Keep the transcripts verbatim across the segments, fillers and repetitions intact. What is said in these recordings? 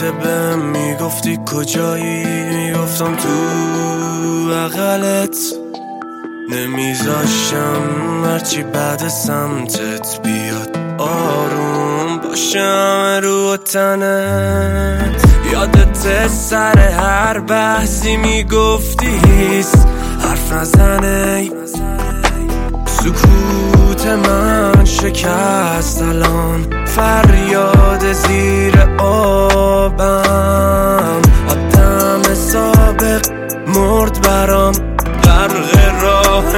دفعه بهم میگفتی کجایی، میگفتم تو بغلت، نمیذاشم هرچی بعد سمتت بیاد آروم باشم رو تنت. یادت سر هر بحثی میگفتیست حرف نزنه، سکوت من شکست الان فریاد زیر آبم. آدم سابق مرد برام غرق راه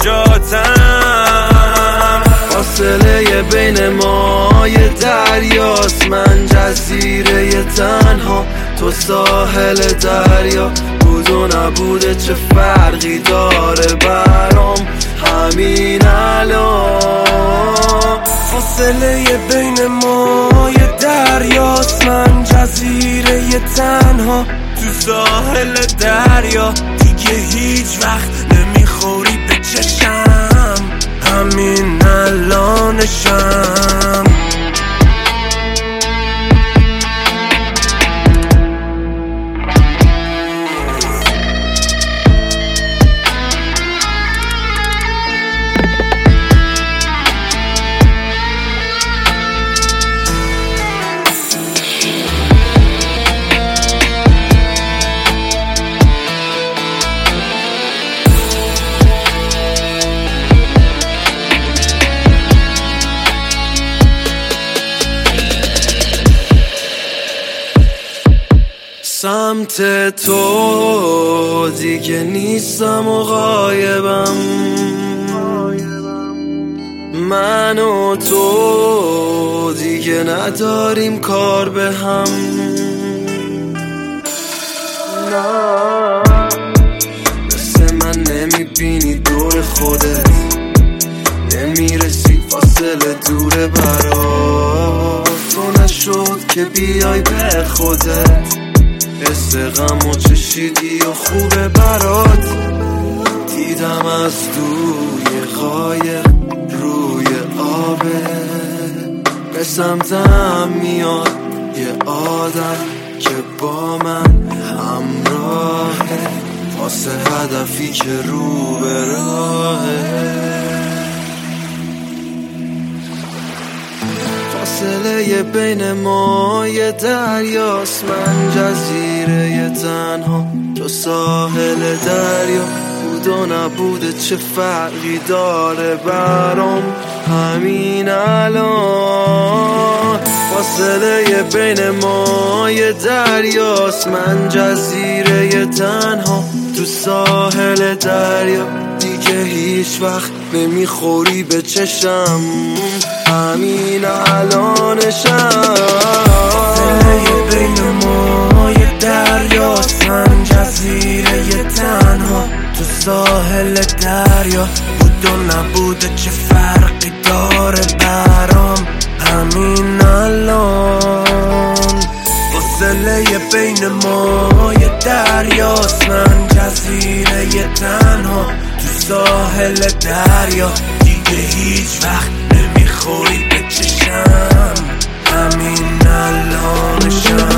نجاتم. فاصله بین ما یه دریاست، من جزیره تنها تو ساحل دریا. بود و نبوده چه فرقی داره برام همین الان. فاصله بین ما یه دریاست، من جزیره تنها تو ساحل دریا. دیگه هیچ وقت نمیخوری به چشم، همین الانشم. سمت تو دیگه نیستم و غایبم، من و تو دیگه نداریم کار به هم. نه مثل من نمیبینی دور خودت، نمیرسی فاصله دوره برات. تو نشد که بیای به خودت، حس غم و چشیدی و خوبه برات. دیدم از دوی قایق روی آبه، به سمتم میاد یه آدم که با من همراهه، واسه هدفی که رو به راهه. فاصله بین ما یه دریاست، من جزیره تنها تو ساحل دریا. بود و نبوده چه فرقی داره برام همین الان. فاصله بین ما یه دریاست، من جزیره تنها تو ساحل دریا. دیگه هیچ وقت نمیخوری به چشم، همین الانشم. فاصله بین ما یه دریاست، من جزیره تنها تو ساحل دریا. بود و نبوده چه فرقی داره برام همین الان. فاصله بین ما یه دریاست، من جزیره تنها تو ساحل دریا. دیگه هیچ وقت نمیخوری به چشم، همین الانشم.